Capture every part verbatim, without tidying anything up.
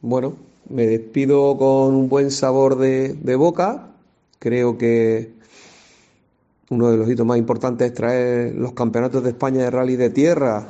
bueno, me despido con un buen sabor de, de boca. Creo que uno de los hitos más importantes es traer los campeonatos de España de rally de tierra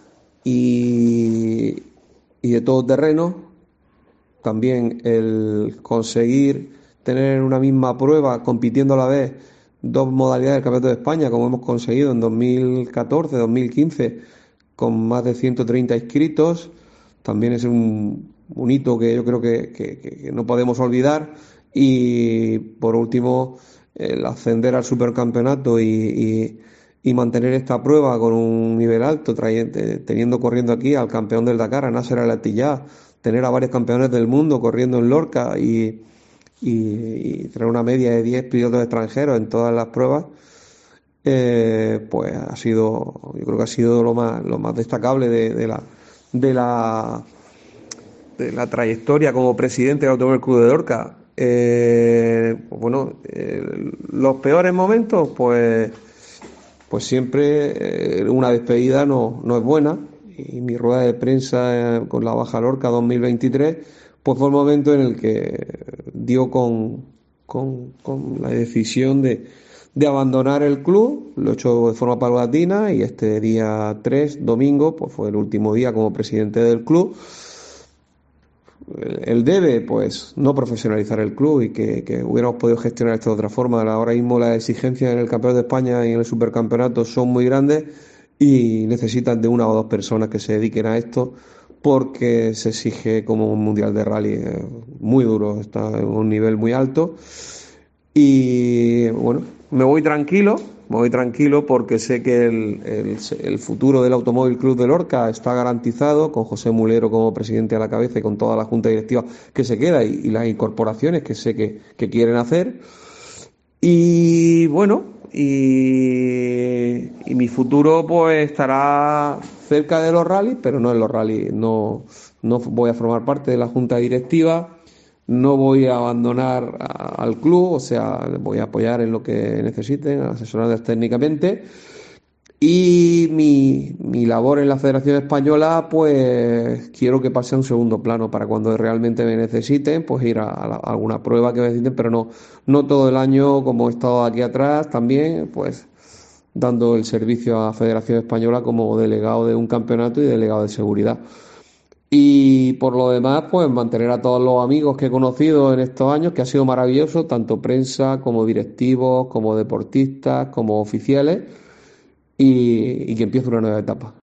y, y de todo terreno. También el conseguir tener en una misma prueba, compitiendo a la vez, dos modalidades del Campeonato de España, como hemos conseguido en dos mil catorce, dos mil quince, con más de ciento treinta inscritos. También es un, un hito que yo creo que, que- que no podemos olvidar. Y por último, el ascender al supercampeonato y, y- y mantener esta prueba con un nivel alto, trayendo- teniendo corriendo aquí al campeón del Dakar, a Nasser Al Attiyah, tener a varios campeones del mundo corriendo en Lorca y, y, y tener una media de diez pilotos extranjeros en todas las pruebas, eh, pues ha sido, yo creo que ha sido lo más, lo más destacable de, de la, de la, de la trayectoria como presidente del Automóvil Club de Lorca. Eh, pues bueno, eh, los peores momentos, pues, pues siempre eh, una despedida no, no es buena. Y mi rueda de prensa eh, con la Baja Lorca dos mil veintitrés, pues fue el momento en el que dio con, con, con la decisión de, de abandonar el club. Lo he hecho de forma paulatina y este día tres, domingo, pues fue el último día como presidente del club. El debe, pues, no profesionalizar el club y que, que hubiéramos podido gestionar esto de otra forma. Ahora mismo las exigencias en el Campeonato de España y en el Supercampeonato son muy grandes y necesitan de una o dos personas que se dediquen a esto porque se exige como un mundial de rally eh, muy duro, está en un nivel muy alto. Y bueno, me voy tranquilo, me voy tranquilo porque sé que el, el- el futuro del Automóvil Club de Lorca está garantizado, con José Mulero como presidente a la cabeza y con toda la junta directiva que se queda y, y las incorporaciones que sé que, que quieren hacer. Y bueno, y, y mi futuro pues estará cerca de los rallies, pero no en los rallies. No, no voy a formar parte de la junta directiva, no voy a abandonar a- al club, o sea, voy a apoyar en lo que necesiten, asesorarles técnicamente. Y mi, mi labor en la Federación Española, pues quiero que pase a un segundo plano para cuando realmente me necesiten, pues ir a, a la- a alguna prueba que me necesiten, pero no, no todo el año como he estado aquí atrás también, pues dando el servicio a la Federación Española como delegado de un campeonato y delegado de seguridad. Y por lo demás, pues mantener a todos los amigos que he conocido en estos años, que ha sido maravilloso, tanto prensa como directivos, como deportistas, como oficiales, y, y que empiece una nueva etapa.